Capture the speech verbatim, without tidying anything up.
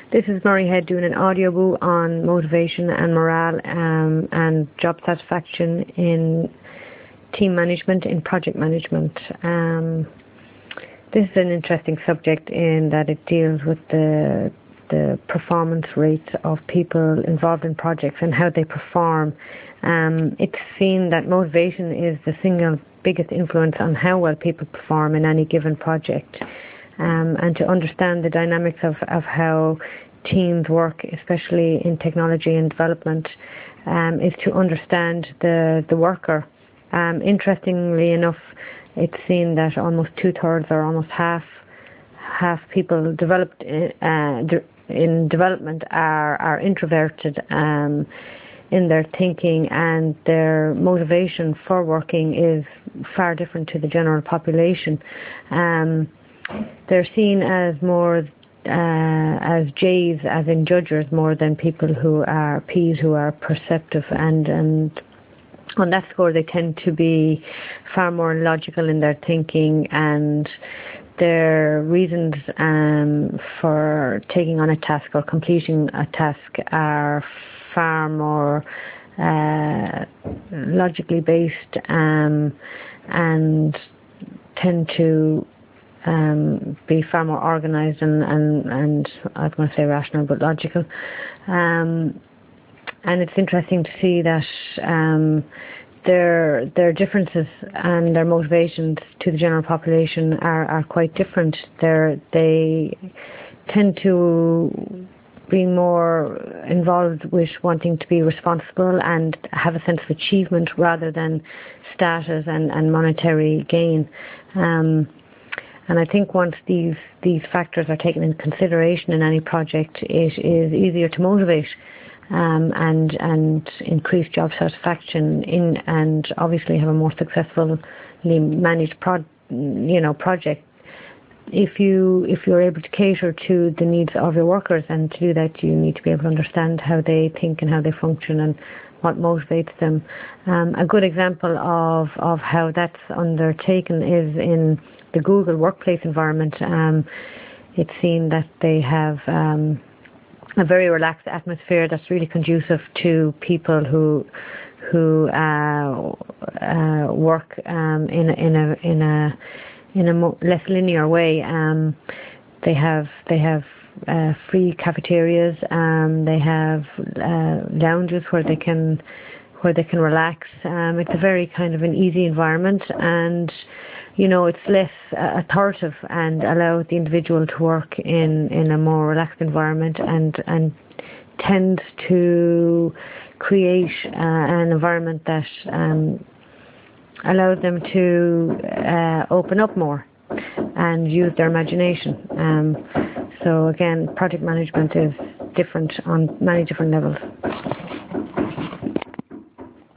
This is Murray Head doing an audio on motivation and morale um, and job satisfaction in team management, in project management. Um, this is an interesting subject in that it deals with the the performance rates of people involved in projects and how they perform. Um, it's seen that motivation is the single biggest influence on how well people perform in any given project. Um, and to understand the dynamics of, of how teams work, especially in technology and development, um, is to understand the, the worker. Um, interestingly enough, it's seen that almost two-thirds or almost half half people developed uh, in development are, are introverted um, in their thinking, and their motivation for working is far different to the general population. Um, they're seen as more uh, as J's, as in judgers, more than people who are P's, who are perceptive, and and on that score they tend to be far more logical in their thinking, and their reasons um, for taking on a task or completing a task are far more uh, logically based um, and tend to um, be far more organised and, and, and I was going to say rational but logical. Um, and it's interesting to see that um, their their differences and their motivations to the general population are, are quite different. They're, they tend to be more involved with wanting to be responsible and have a sense of achievement rather than status and, and monetary gain. Um, and I think once these these factors are taken into consideration in any project, it is easier to motivate um, and and increase job satisfaction in, and obviously have a more successfully managed pro, you know project. If you if you're able to cater to the needs of your workers, and to do that, you need to be able to understand how they think and how they function and what motivates them. Um, a good example of of how that's undertaken is in the Google workplace environment. Um, it's seen that they have um, a very relaxed atmosphere that's really conducive to people who who uh, uh, work um, in in a in a in a more, less linear way. Um, they have they have uh, free cafeterias. Um, they have uh, lounges where they can where they can relax. Um, it's a very kind of an easy environment, and you know it's less uh, authoritative and allows the individual to work in, in a more relaxed environment, and and tends to create uh, an environment that um, allows them to uh, open up more and use their imagination. Um, so again, project management is different on many different levels.